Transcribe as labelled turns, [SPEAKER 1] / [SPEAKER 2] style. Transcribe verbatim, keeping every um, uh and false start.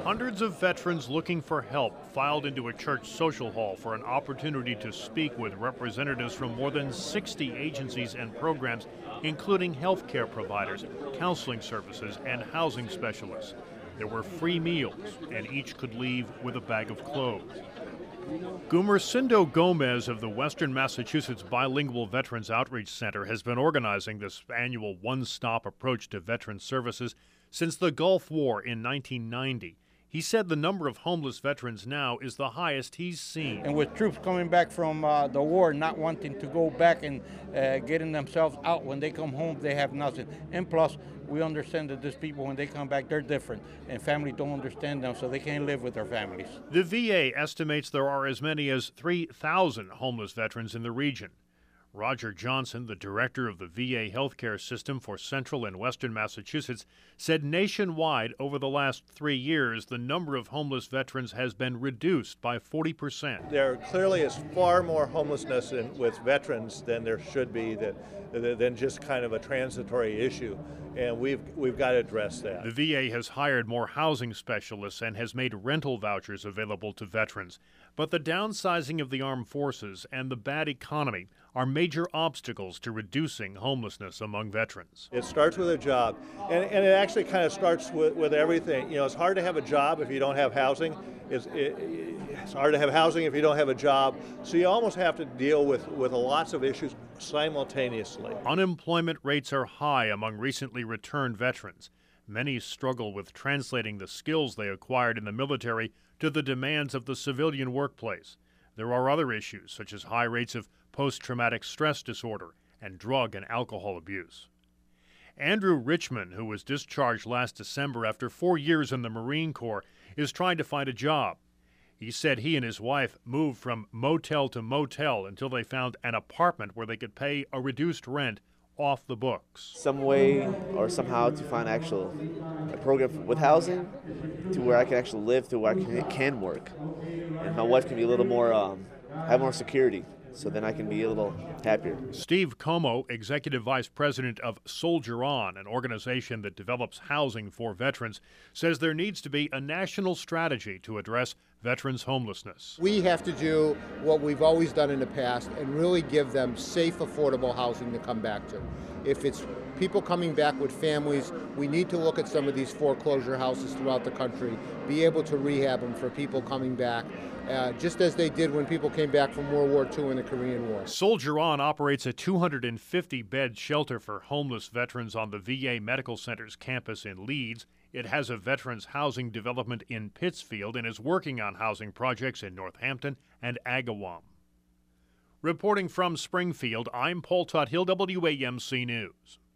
[SPEAKER 1] Hundreds of veterans looking for help filed into a church social hall for an opportunity to speak with representatives from more than sixty agencies and programs, including health care providers, counseling services, and housing specialists. There were free meals, and each could leave with a bag of clothes. Gumersindo Gomez of the Western Massachusetts Bilingual Veterans Outreach Center has been organizing this annual one-stop approach to veteran services since the Gulf War in nineteen ninety. He said the number of homeless veterans now is the highest he's seen.
[SPEAKER 2] And with troops coming back from uh, the war, not wanting to go back and uh, getting themselves out, when they come home, they have nothing. And plus, we understand that these people, when they come back, they're different, and families don't understand them, so they can't live with their families.
[SPEAKER 1] The V A estimates there are as many as three thousand homeless veterans in the region. Roger Johnson, the director of the V A healthcare system for Central and Western Massachusetts, said nationwide over the last three years, the number of homeless veterans has been reduced by forty percent.
[SPEAKER 3] There clearly is far more homelessness in, with veterans than there should be, that, than just kind of a transitory issue, and we've, we've got to address that.
[SPEAKER 1] The V A has hired more housing specialists and has made rental vouchers available to veterans. But the downsizing of the armed forces and the bad economy are major obstacles to reducing homelessness among veterans.
[SPEAKER 3] It starts with a job, and, and it actually kind of starts with, with everything. You know, it's hard to have a job if you don't have housing. It's, it, it's hard to have housing if you don't have a job. So you almost have to deal with, with lots of issues simultaneously.
[SPEAKER 1] Unemployment rates are high among recently returned veterans. Many struggle with translating the skills they acquired in the military to the demands of the civilian workplace. There are other issues, such as high rates of post-traumatic stress disorder and drug and alcohol abuse. Andrew Richmond, who was discharged last December after four years in the Marine Corps, is trying to find a job. He said he and his wife moved from motel to motel until they found an apartment where they could pay a reduced rent off the books.
[SPEAKER 4] Some way or somehow to find actual a program with housing to where I can actually live, to where I can, can work, and my wife can be a little more, um, have more security, so then I can be a little happier.
[SPEAKER 1] Steve Como, Executive Vice President of Soldier On, an organization that develops housing for veterans, says there needs to be a national strategy to address veterans' homelessness.
[SPEAKER 5] We have to do what we've always done in the past and really give them safe, affordable housing to come back to. If it's people coming back with families, we need to look at some of these foreclosure houses throughout the country, be able to rehab them for people coming back, uh, just as they did when people came back from World War Two and the Korean War.
[SPEAKER 1] Soldier On operates a two hundred fifty bed shelter for homeless veterans on the V A Medical Center's campus in Leeds. It has a veterans housing development in Pittsfield and is working on housing projects in Northampton and Agawam. Reporting from Springfield, I'm Paul Tuthill, W A M C News.